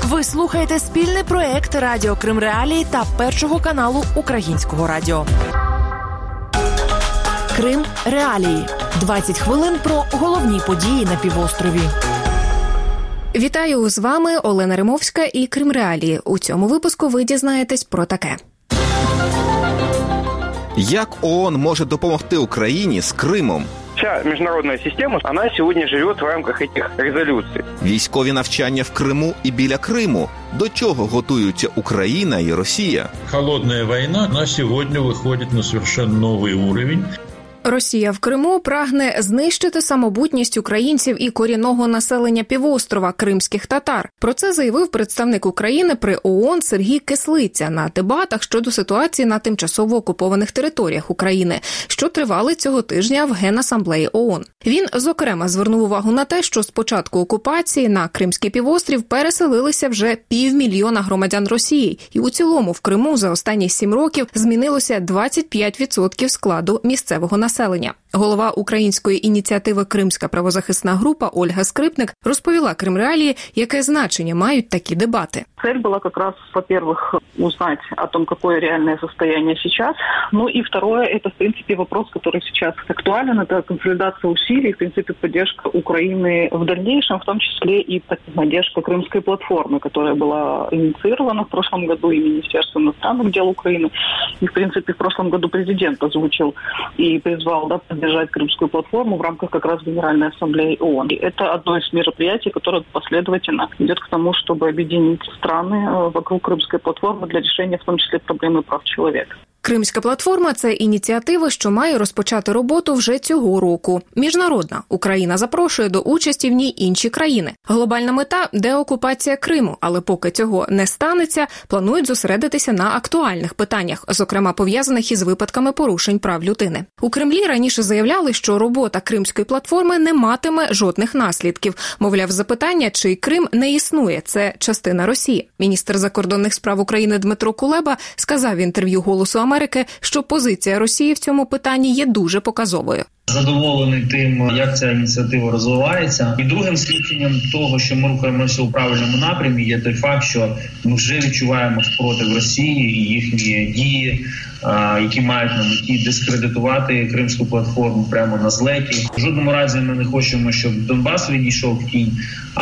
Ви слухаєте спільний проект Радіо Крим Реалії та Першого каналу Українського радіо. Крим Реалії. 20 хвилин про головні події на півострові. Вітаю, з вами Олена Римовська і Крим Реалії. У цьому випуску ви дізнаєтесь про таке. Як ООН може допомогти Україні з Кримом? Вся міжнародна система, вона сьогодні живе в рамках цих резолюцій. Військові навчання в Криму і біля Криму. До чого готуються Україна і Росія? Холодная война на сегодня выходит на совершенно новый уровень. Росія в Криму прагне знищити самобутність українців і корінного населення півострова – кримських татар. Про це заявив представник України при ООН Сергій Кислиця на дебатах щодо ситуації на тимчасово окупованих територіях України, що тривали цього тижня в Генасамблеї ООН. Він, зокрема, звернув увагу на те, що з початку окупації на Кримський півострів переселилися вже 500 000 громадян Росії, і у цілому в Криму за останні 7 років змінилося 25% складу місцевого населення. Голова української ініціативи «Кримська правозахисна група» Ольга Скрипник розповіла Крим Реалії, яке значення мають такі дебати. Цель была как раз, во-первых, узнать о том, какое реальное состояние сейчас. Ну и второе, это, в принципе, вопрос, который сейчас актуален. Это консолидация усилий, в принципе, поддержка Украины в дальнейшем, в том числе и поддержка Крымской платформы, которая была инициирована в прошлом году и Министерством иностранных дел Украины. И, в принципе, в прошлом году президент озвучил и призвал поддержать Крымскую платформу в рамках как раз Генеральной Ассамблеи ООН. И это одно из мероприятий, которое последовательно идет к тому, чтобы объединить страны вокруг Крымской платформы для решения, в том числе, проблемы прав человека. Кримська платформа – це ініціатива, що має розпочати роботу вже цього року. Міжнародна. Україна запрошує до участі в ній інші країни. Глобальна мета – деокупація Криму, але поки цього не станеться, планують зосередитися на актуальних питаннях, зокрема пов'язаних із випадками порушень прав людини. У Кремлі раніше заявляли, що робота Кримської платформи не матиме жодних наслідків. Мовляв, запитання, чи Крим не існує – це частина Росії. Міністр закордонних справ України Дмитро Кулеба сказав в інтерв'ю «Голосу Америки», що позиція Росії в цьому питанні є дуже показовою. Задоволений тим, як ця ініціатива розвивається. І другим свідченням того, що ми рухаємося у правильному напрямі, є той факт, що ми вже відчуваємо спротив Росії і їхні дії, які мають на меті дискредитувати Кримську платформу прямо на злеті. В жодному разі ми не хочемо, щоб Донбас відійшов в тінь,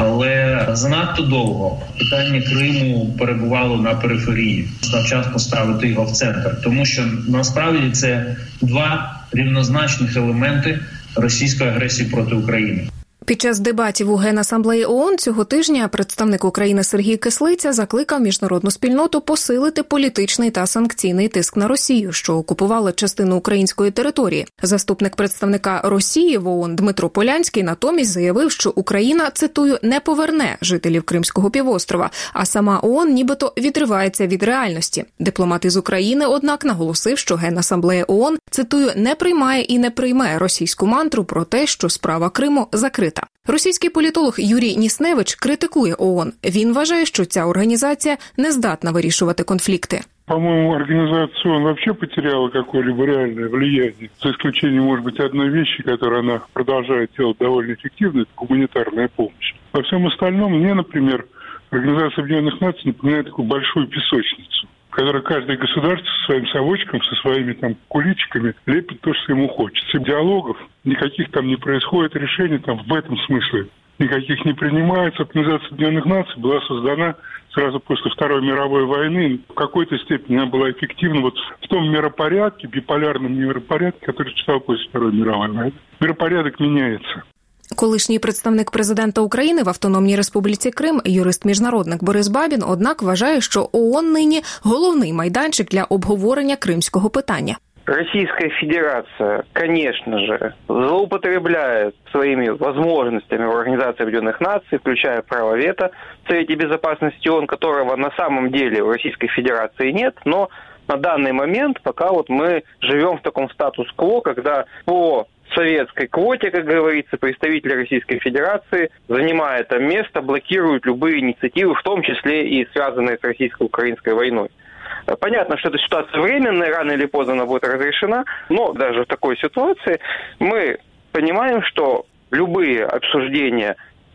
але занадто довго питання Криму перебувало на периферії. Став час поставити його в центр, тому що насправді це два рівнозначних елементи російської агресії проти України. Під час дебатів у Генасамблеї ООН цього тижня представник України Сергій Кислиця закликав міжнародну спільноту посилити політичний та санкційний тиск на Росію, що окупувала частину української території. Заступник представника Росії в ООН Дмитро Полянський натомість заявив, що Україна, цитую, не поверне жителів Кримського півострова, а сама ООН нібито відривається від реальності. Дипломат із України, однак, наголосив, що Генасамблея ООН, цитую, не приймає і не прийме російську мантру про те, що справа Криму закрита. Російський політолог Юрій Нісневич критикує ООН. Він вважає, що ця організація не здатна вирішувати конфлікти. По-моему, организация ООН вообще потеряла какое-либо реальное влияние. За исключением, может быть, одной вещи, которую она продолжает делать довольно эффективно, это гуманитарная помощь. Во всем остальном мне, например, Организация Объединенных Наций напоминает такую большую песочницу, в которой каждое государство со своим совочком, со своими там куличиками лепит то, что ему хочется. Диалогов никаких там не происходит, решений там в этом смысле никаких не принимается. Организация Объединенных Наций была создана сразу после Второй мировой войны. В какой-то степени она была эффективна вот в том миропорядке, биполярном миропорядке, который существовал после Второй мировой войны. Миропорядок меняется. Колишній представник президента України в Автономній Республіці Крим, юрист-міжнародник Борис Бабін, однак вважає, що ООН нині головний майданчик для обговорення кримського питання. Российская Федерация, конечно же, злоупотребляет своими возможностями в Организации Объединенных Наций, включая право вето в Совете Безопасности ООН, которого на самом деле у Российской Федерации нет, но на данный момент пока вот мы живем в таком статус-кво, когда по советской квоте, как говорится, представители Российской Федерации, занимая это место, блокируют любые инициативы, в том числе и связанные с российско-украинской войной. Понятно, что эта ситуация временная, рано или поздно она будет разрешена, но даже в такой ситуации мы понимаем, что любые обсуждения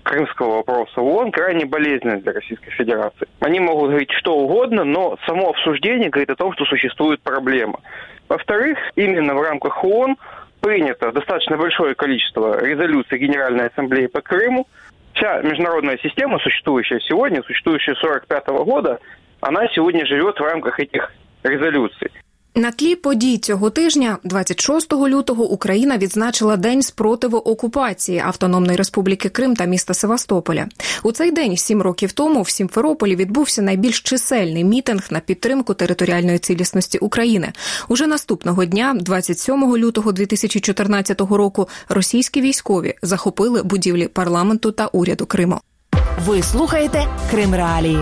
крымского вопроса в ООН крайне болезненны для Российской Федерации. Они могут говорить что угодно, но само обсуждение говорит о том, что существует проблема. Во-вторых, именно в рамках ООН принято достаточно большое количество резолюций Генеральной Ассамблеи по Крыму. Вся международная система, существующая сегодня, существующая с 1945 года, она сегодня живет в рамках этих резолюций. На тлі подій цього тижня, 26 лютого, Україна відзначила День спротиву окупації Автономної Республіки Крим та міста Севастополя. У цей день, 7 років тому, в Сімферополі відбувся найбільш чисельний мітинг на підтримку територіальної цілісності України. Уже наступного дня, 27 лютого 2014 року, російські військові захопили будівлі парламенту та уряду Криму. Ви слухаєте Крим Реалії.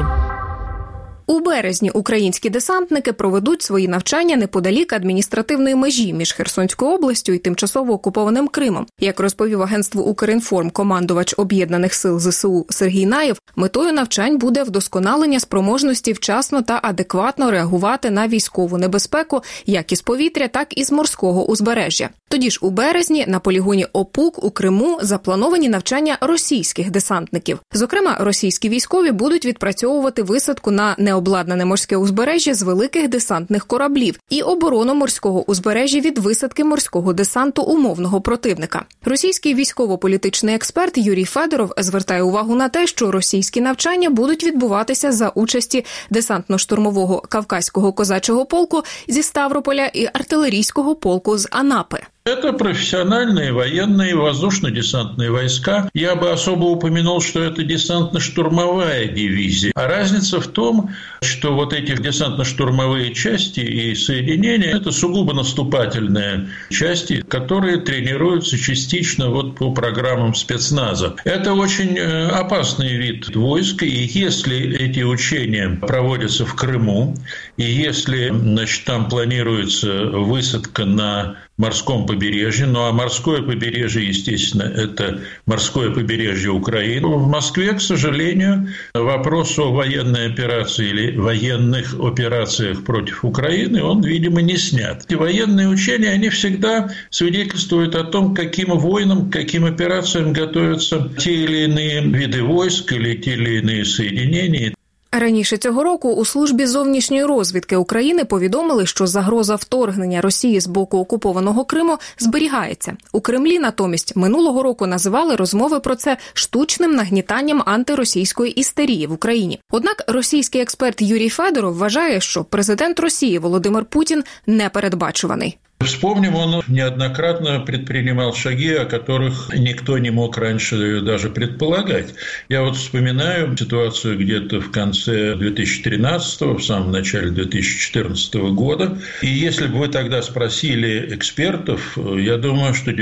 У березні українські десантники проведуть свої навчання неподалік адміністративної межі між Херсонською областю і тимчасово окупованим Кримом. Як розповів агентству «Укрінформ» командувач Об'єднаних сил ЗСУ Сергій Наєв, метою навчань буде вдосконалення спроможності вчасно та адекватно реагувати на військову небезпеку як із повітря, так і з морського узбережжя. Тоді ж у березні на полігоні Опук у Криму заплановані навчання російських десантників. Зокрема, російські військові будуть відпрацьовувати висадку на необладнане морське узбережжя з великих десантних кораблів і оборону морського узбережжя від висадки морського десанту умовного противника. Російський військово-політичний експерт Юрій Федоров звертає увагу на те, що російські навчання будуть відбуватися за участі десантно-штурмового Кавказького козачого полку зі Ставрополя і артилерійського полку з Анапи. Это профессиональные военные воздушно-десантные войска. Я бы особо упомянул, что это десантно-штурмовая дивизия. А разница в том, что вот эти десантно-штурмовые части и соединения – это сугубо наступательные части, которые тренируются частично вот по программам спецназа. Это очень опасный вид войск, и если эти учения проводятся в Крыму, и если, значит, там планируется высадка на морском побережье, ну а морское побережье, естественно, это морское побережье Украины. В Москве, к сожалению, вопрос о военной операции или военных операциях против Украины, он, видимо, не снят. И военные учения, они всегда свидетельствуют о том, каким войнам, каким операциям готовятся те или иные виды войск или те или иные соединения. Раніше цього року у Службі зовнішньої розвідки України повідомили, що загроза вторгнення Росії з боку окупованого Криму зберігається. У Кремлі натомість минулого року називали розмови про це штучним нагнітанням антиросійської істерії в Україні. Однак російський експерт Юрій Федоров вважає, що президент Росії Володимир Путін непередбачуваний. Вспомним, он неоднократно предпринимал шаги, о которых никто не мог раньше даже предполагать. Я вот вспоминаю ситуацию где-то в конце 2013-го, в самом начале 2014 года. И если бы вы тогда спросили экспертов, я думаю, что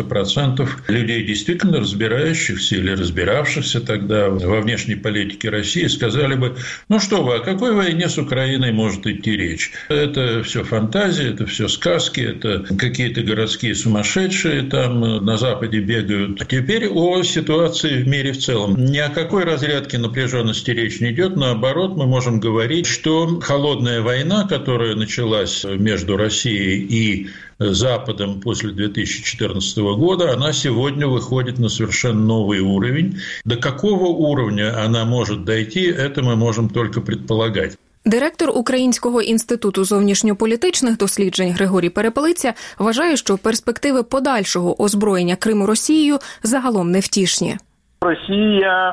90% людей, действительно разбирающихся или разбиравшихся тогда во внешней политике России, сказали бы, ну что вы, о какой войне с Украиной может идти речь? Это все фантазии, это все сказки, это какие-то городские сумасшедшие там на Западе бегают. Теперь о ситуации в мире в целом. Ни о какой разрядке напряженности речь не идет. Наоборот, мы можем говорить, что холодная война, которая началась между Россией и Западом после 2014 года, она сегодня выходит на совершенно новый уровень. До какого уровня она может дойти, это мы можем только предполагать. Директор Українського інституту зовнішньополітичних досліджень Григорій Перепелиця вважає, що перспективи подальшого озброєння Криму Росією загалом невтішні. Росія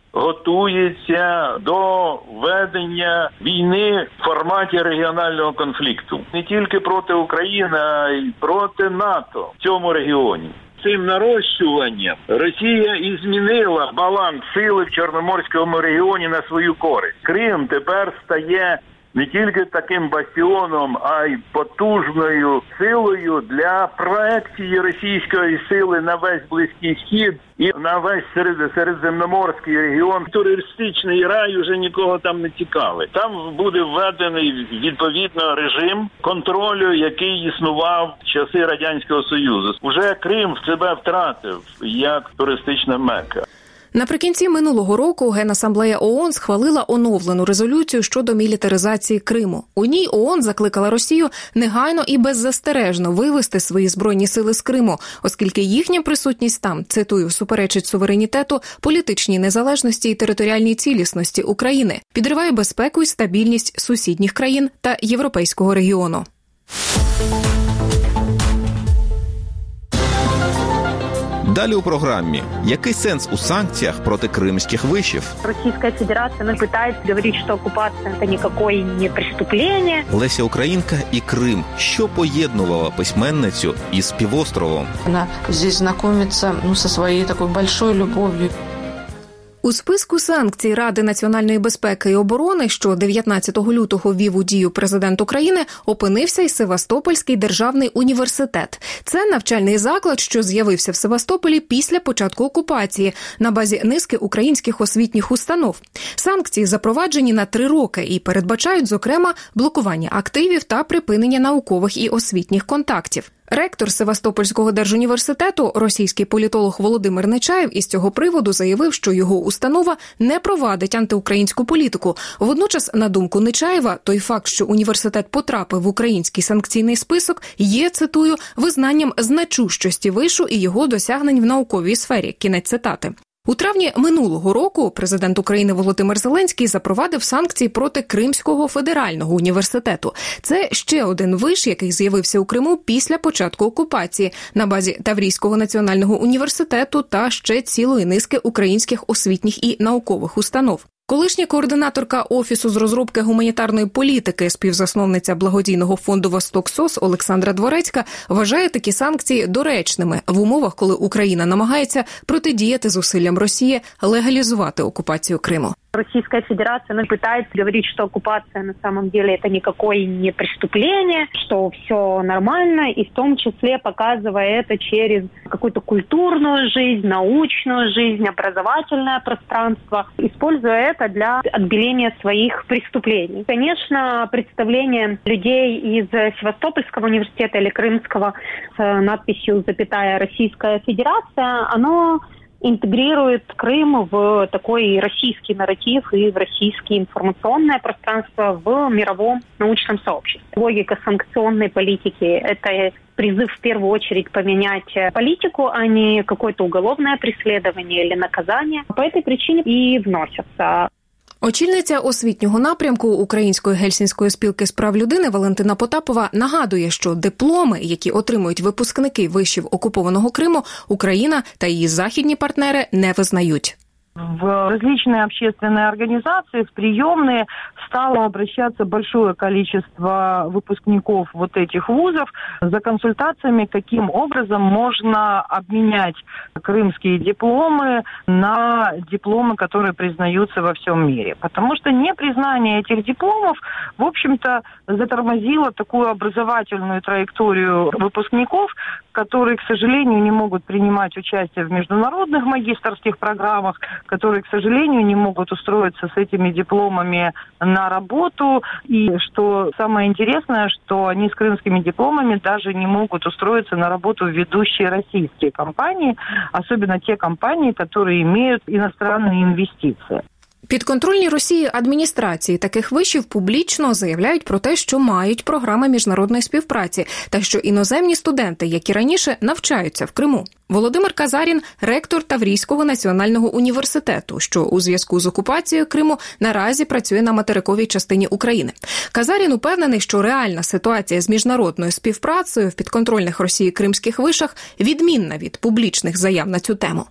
готується до ведення війни в форматі регіонального конфлікту. Не тільки проти України, а й проти НАТО в цьому регіоні. Цим нарощуванням Росія і змінила баланс сили в Чорноморському регіоні на свою користь. Крим тепер стає не тільки таким бастіоном, а й потужною силою для проекції російської сили на весь Близький Схід і на весь Середземноморський регіон. Туристичний рай уже нікого там не цікавить. Там буде введений відповідно режим контролю, який існував в часи Радянського Союзу. Уже Крим в себе втратив як туристична мекка. Наприкінці минулого року Генасамблея ООН схвалила оновлену резолюцію щодо мілітаризації Криму. У ній ООН закликала Росію негайно і беззастережно вивести свої збройні сили з Криму, оскільки їхня присутність там, цитую, суперечить суверенітету, політичній незалежності і територіальній цілісності України, підриває безпеку і стабільність сусідніх країн та європейського регіону. Далі у програмі. Який сенс у санкціях проти кримських вишів? Російська Федерація намагається говорити, що окупація – це ніяке не преступлення. Леся Українка і Крим. Що поєднувало письменницю із півостровом? Вона тут знайомиться зі своєю такою великою любов'ю. У списку санкцій Ради національної безпеки і оборони, що 19 лютого ввів у дію президент України, опинився й Севастопольський державний університет. Це навчальний заклад, що з'явився в Севастополі після початку окупації на базі низки українських освітніх установ. Санкції запроваджені на 3 роки і передбачають, зокрема, блокування активів та припинення наукових і освітніх контактів. Ректор Севастопольського держуніверситету, російський політолог Володимир Нечаєв, із цього приводу заявив, що його установа не провадить антиукраїнську політику. Водночас, на думку Нечаєва, той факт, що університет потрапив в український санкційний список, є, цитую, визнанням значущості вишу і його досягнень в науковій сфері. Кінець цитати. У травні минулого року президент України Володимир Зеленський запровадив санкції проти Кримського федерального університету. Це ще один виш, який з'явився у Криму після початку окупації на базі Таврійського національного університету та ще цілої низки українських освітніх і наукових установ. Колишня координаторка Офісу з розробки гуманітарної політики, співзасновниця благодійного фонду «Восток-СОС» Олександра Дворецька вважає такі санкції доречними в умовах, коли Україна намагається протидіяти зусиллям Росії легалізувати окупацію Криму. Российская Федерация пытается говорить, что оккупация на самом деле это никакое не преступление, что все нормально, и в том числе показывая это через какую-то культурную жизнь, научную жизнь, образовательное пространство, используя это для отбеления своих преступлений. Конечно, представление людей из Севастопольского университета или Крымского с надписью «Запятая Российская Федерация», оно интегрирует Крым в такой российский нарратив и в российское информационное пространство в мировом научном сообществе. Логика санкционной политики – это призыв в первую очередь поменять политику, а не какое-то уголовное преследование или наказание. По этой причине и вносятся. Очільниця освітнього напрямку Української Гельсінської спілки з прав людини Валентина Потапова нагадує, що дипломи, які отримують випускники вишів окупованого Криму, Україна та її західні партнери не визнають. В различные общественные организации, в приемные стало обращаться большое количество выпускников вот этих вузов за консультациями, каким образом можно обменять крымские дипломы на дипломы, которые признаются во всем мире. Потому что непризнание этих дипломов, в общем-то, затормозило такую образовательную траекторию выпускников, которые, к сожалению, не могут принимать участие в международных магистерских программах, которые, к сожалению, не могут устроиться с этими дипломами на работу. И что самое интересное, что они с крымскими дипломами даже не могут устроиться на работу в ведущие российские компании, особенно те компании, которые имеют иностранные инвестиции. Підконтрольні Росії адміністрації таких вишів публічно заявляють про те, що мають програми міжнародної співпраці та що іноземні студенти, як і раніше, навчаються в Криму. Володимир Казарін – ректор Таврійського національного університету, що у зв'язку з окупацією Криму наразі працює на материковій частині України. Казарін упевнений, що реальна ситуація з міжнародною співпрацею в підконтрольних Росії кримських вишах відмінна від публічних заяв на цю тему.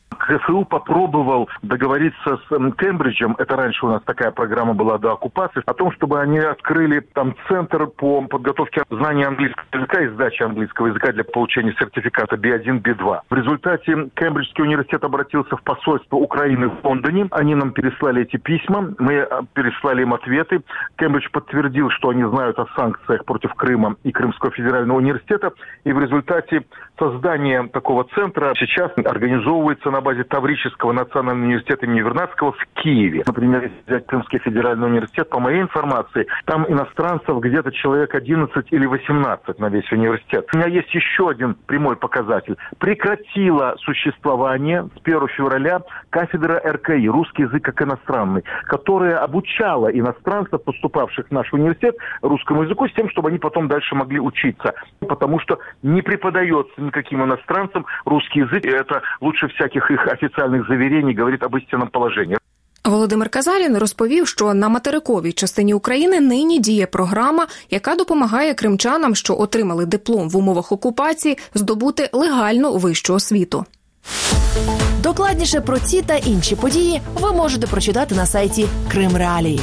КФУ попробовал договориться с Кембриджем, это раньше у нас такая программа была до оккупации, о том, чтобы они открыли там центр по подготовке знания английского языка и сдачи английского языка для получения сертификата B1, B2. В результате Кембриджский университет обратился в посольство Украины в Лондоне. Они нам переслали эти письма, мы переслали им ответы. Кембридж подтвердил, что они знают о санкциях против Крыма и Крымского федерального университета. И в результате создания такого центра сейчас организовывается на на базе Таврического национального университета имени Вернадского в Киеве. Например, если взять Крымский федеральный университет, по моей информации, там иностранцев где-то человек 11 или 18 на весь университет. У меня есть еще один прямой показатель. Прекратила существование с 1 февраля кафедра РКИ, русский язык как иностранный, которая обучала иностранцев, поступавших в наш университет, русскому языку, с тем, чтобы они потом дальше могли учиться. Потому что не преподается никаким иностранцам русский язык, и это лучше всяких их официальных заверений говорит об истинном положении. Володимир Казарін розповів, що на материковій частині України нині діє програма, яка допомагає кримчанам, що отримали диплом в умовах окупації, здобути легальну вищу освіту. Докладніше про ці та інші події ви можете прочитати на сайті Крим Реалії.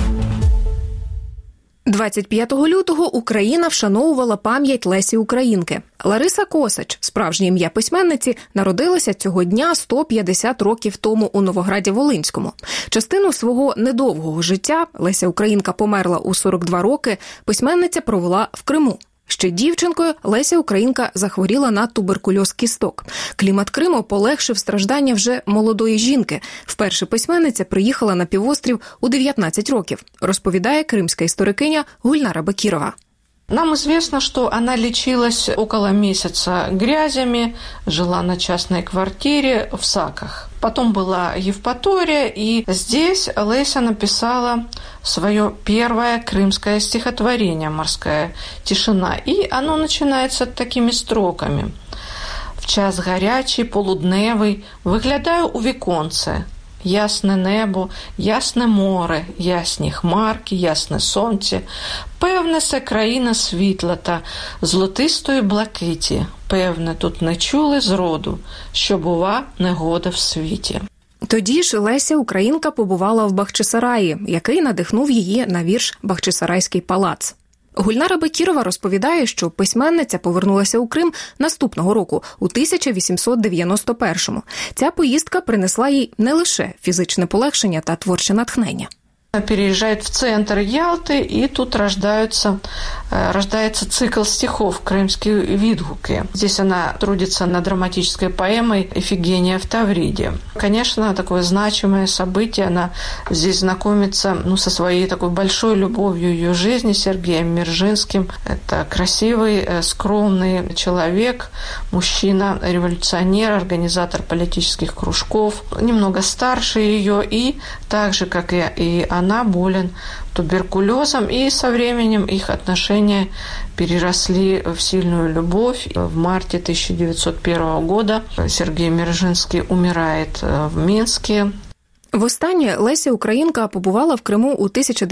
25 лютого Україна вшановувала пам'ять Лесі Українки. Лариса Косач, справжнє ім'я письменниці, народилася цього дня 150 років тому у Новограді-Волинському. Частину свого недовгого життя, Леся Українка померла у 42 роки, письменниця провела в Криму. Ще дівчинкою Леся Українка захворіла на туберкульоз кісток. Клімат Криму полегшив страждання вже молодої жінки. Вперше письменниця приїхала на півострів у 19 років, розповідає кримська історикиня Гульнара Бакірова. Нам известно, что она лечилась около месяца грязями, жила на частной квартире в Саках. Потом была Евпатория, и здесь Леся написала свое первое крымское стихотворение «Морская тишина». И оно начинается такими строками. «В час гарячий, полудневий, виглядаю у віконце. Ясне небо, ясне море, ясні хмарки, ясне сонце. Певне, це країна світла та золотистої блакиті. Певне, тут не чули зроду, що бува негода в світі». Тоді ж Леся Українка побувала в Бахчисараї, який надихнув її на вірш «Бахчисарайський палац». Гульнара Бакірова розповідає, що письменниця повернулася у Крим наступного року, у 1891-му. Ця поїздка принесла їй не лише фізичне полегшення та творче натхнення. Переезжает в центр Ялты, и тут рождается цикл стихов «Крымские відгуки». Здесь она трудится над драматической поэмой «Ифигения в Тавриде». Конечно, такое значимое событие. Она здесь знакомится со своей такой большой любовью ее жизни, Сергеем Мержинским. Это красивый, скромный человек, мужчина, революционер, организатор политических кружков, немного старше ее, и так же, как и она, болен туберкулезом, и со временем их отношения переросли в сильную любовь. В марте 1901 года Сергей Мержинский умирает в Минске. Востаннє Леся Українка побувала в Криму у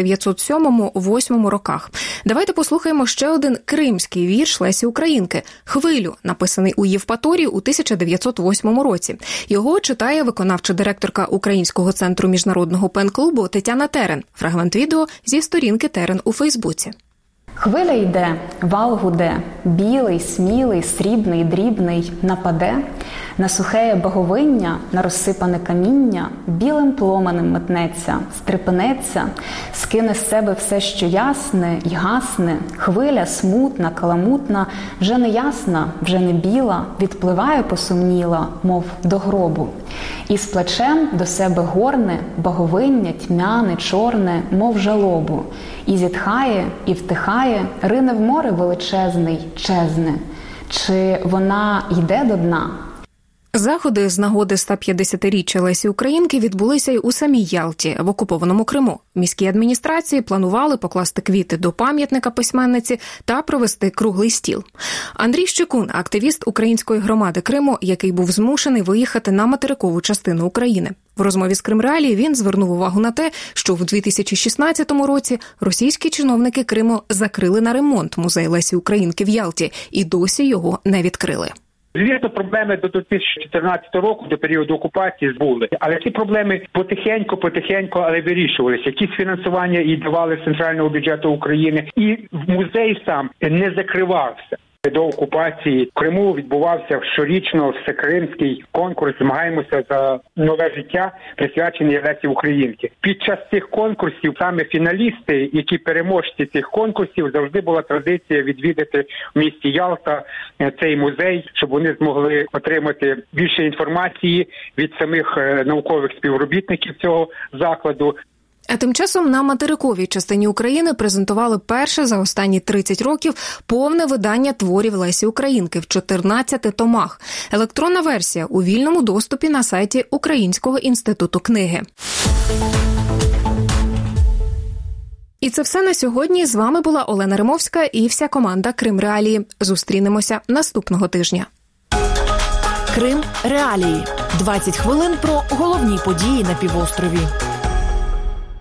1907-1908 роках. Давайте послухаємо ще один кримський вірш Лесі Українки «Хвилю», написаний у Євпаторії у 1908 році. Його читає виконавча директорка Українського центру міжнародного пен-клубу Тетяна Терен. Фрагмент відео зі сторінки Терен у Фейсбуці. Хвиля йде, вал гуде, білий, смілий, срібний, дрібний, нападе, на сухеє боговиння, на розсипане каміння, білим пломенем метнеться, стрепенеться, скине з себе все, що ясне й гасне, хвиля смутна, каламутна, вже не ясна, вже не біла, відпливає посумніла, мов до гробу. І з плечем до себе горне, боговиння тьмяне, чорне, мов жалобу, і зітхає, і втихає, рине в море величезний, чезне. Чи вона йде до дна? Заходи з нагоди 150-річчя Лесі Українки відбулися й у самій Ялті, в окупованому Криму. Міські адміністрації планували покласти квіти до пам'ятника письменниці та провести круглий стіл. Андрій Щекун – активіст української громади Криму, який був змушений виїхати на материкову частину України. В розмові з Крим Реалії він звернув увагу на те, що в 2016 році російські чиновники Криму закрили на ремонт музей Лесі Українки в Ялті і досі його не відкрили. Звісно, проблеми до 2014 року, до періоду окупації, були. Але ці проблеми потихеньку, але вирішувалися. Якісь фінансування і давали з центрального бюджету України. І музей сам не закривався. до окупації в Криму відбувався щорічно всекримський конкурс «Змагаємося за нове життя», присвячений Лесі Українці. Під час цих конкурсів саме фіналісти, які переможці цих конкурсів, завжди була традиція відвідати в місті Ялта цей музей, щоб вони змогли отримати більше інформації від самих наукових співробітників цього закладу. А тим часом на материковій частині України презентували перше за останні 30 років повне видання творів Лесі Українки в 14 томах. Електронна версія у вільному доступі на сайті Українського інституту книги. І це все на сьогодні. З вами була Олена Римовська і вся команда Крим Реалії. Зустрінемося наступного тижня. Крим Реалії. 20 хвилин про головні події на півострові.